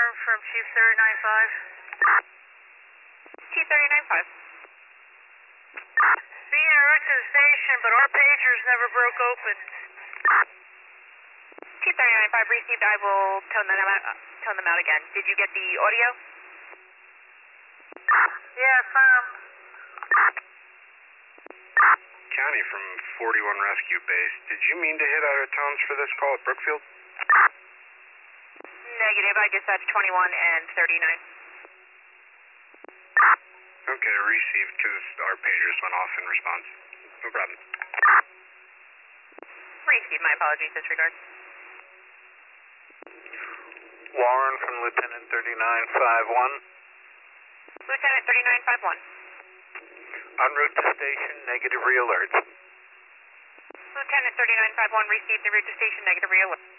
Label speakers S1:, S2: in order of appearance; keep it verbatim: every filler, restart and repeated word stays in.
S1: confirm from Chief thirty-nine five.
S2: Chief thirty-nine five.
S1: Being en route to the station, but our pagers never broke open.
S2: Chief thirty-nine five received. I will tone them out, uh, tone them out again. Did you get the audio?
S1: Yeah, firm.
S3: County from forty-one Rescue Base. Did you mean to hit out our tones for this call at Brookfield?
S2: Negative. I dispatched twenty-one and thirty-nine.
S3: Okay, received, because our pagers went off in response. No problem.
S2: Received. My apologies. Disregard.
S4: Warren from Lieutenant thirty-nine five one.
S2: Lieutenant thirty-nine five one.
S4: En route to station, negative realerts.
S2: Lieutenant thirty-nine five one received. En route to station. Negative realert.